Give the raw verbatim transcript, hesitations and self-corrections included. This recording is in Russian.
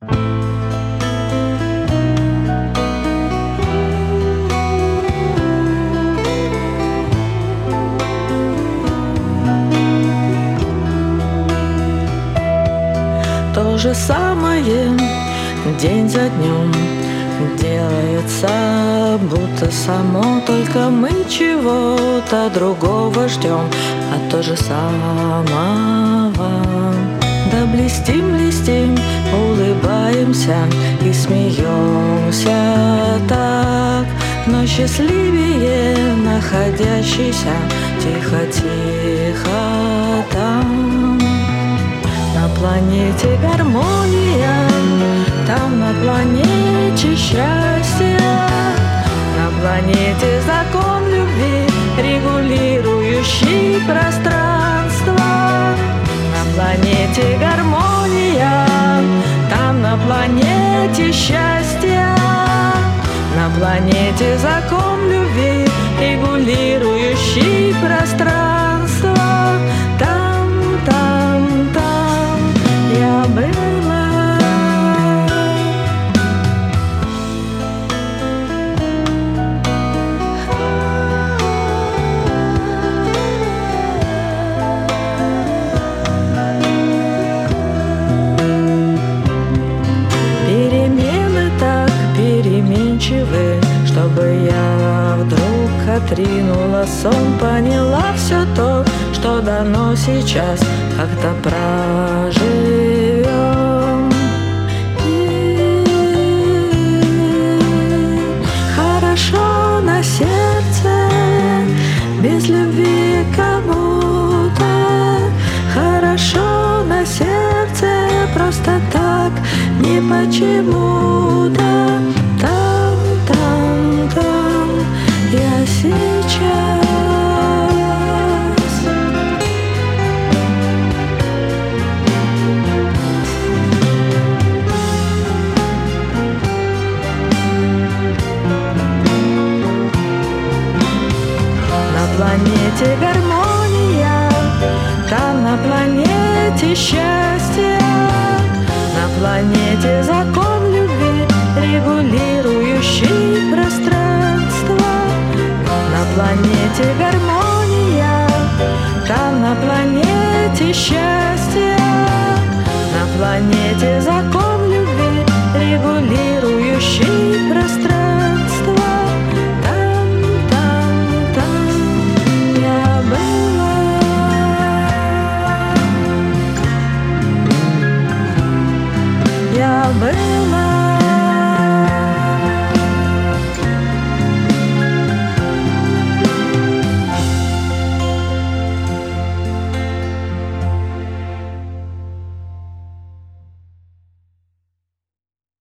То же самое день за днем делается, будто само, только мы чего-то другого ждем, а то же самого. Да блестим, блестим, улыбаемся и смеемся так, но счастливее находящийся тихо-тихо там. На планете гармония, там на планете счастье, на планете закон любви, регулирующий пространство. На планете гармония, там на планете счастье, на планете закон любви, регулирующий пространство. Там, там, там я была. Перемены так переменчивы, чтобы я вдруг отринула сон, поняла все то, что дано сейчас, как-то проживем. И хорошо на сердце, без любви как будто. Хорошо на сердце, просто так, не почему-то. Там, там, там я сейчас. На планете гармония, там на планете счастье, на планете закон любви, регулирующий пространство. На планете гармония, там на планете счастье, на планете закон любви, регулирующий пространство. Там, там, там я была. Я была.